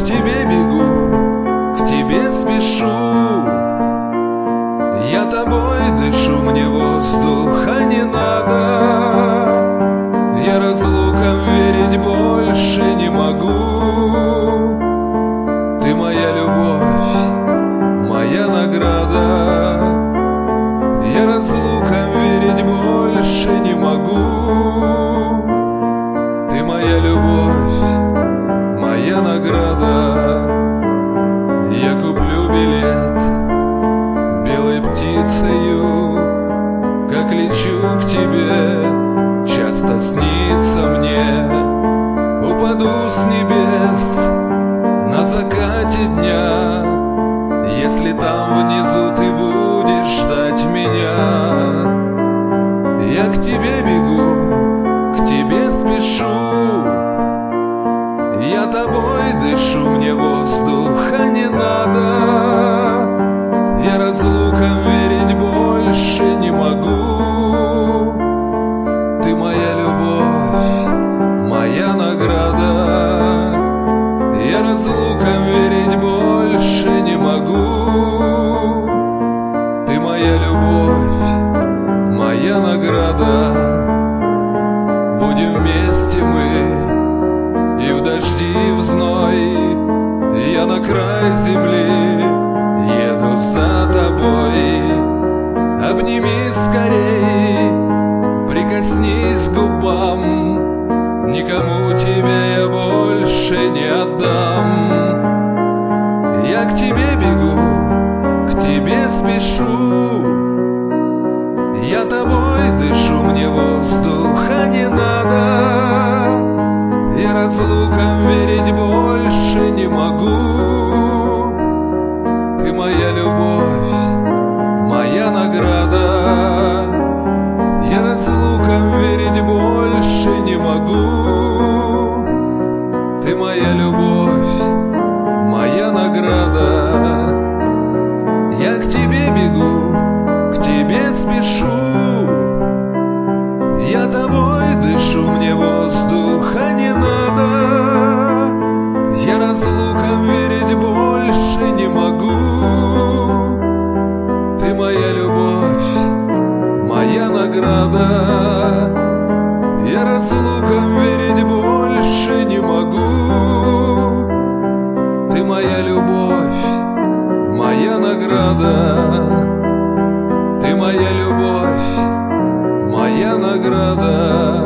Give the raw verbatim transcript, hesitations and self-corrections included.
тебе бегу, к тебе спешу. Я тобой дышу, мне воздуха не надо. Я разлукам верить больше не могу. Ты моя любовь, моя награда. Я разлукам верить больше не могу. Ты моя любовь, моя награда. Я куплю билет белой птицею, как лечу к тебе, часто снится мне. Упаду с небес на закате дня, если там внизу ты будешь ждать меня. Я к тебе бегу, к тебе спешу. Я тобой дышу, мне воздуха не надо. Я разлукам верить больше не могу. Ты моя любовь, моя награда. Я разлукам верить больше не могу. Ты моя любовь, моя награда. Будем вместе мы и в дожди, и в зной. Я на край земли еду за тобой. Обними скорей, прикоснись к губам. Никому тебя я больше не отдам. Я к тебе бегу, к тебе спешу. Я тобой дышу, мне воздуха не надо. Я разлукам верить больше не могу. Ты моя любовь, моя награда. Я разлукам верить больше не могу. Ты моя любовь, моя награда. Я к тебе бегу, к тебе спешу. Я тобой дышу, мне воздуха не надо. Я разлукам верить больше не могу. Ты моя любовь, моя награда. Я разлукам верить больше не могу. Ты моя любовь, моя награда. Ты моя любовь, моя награда.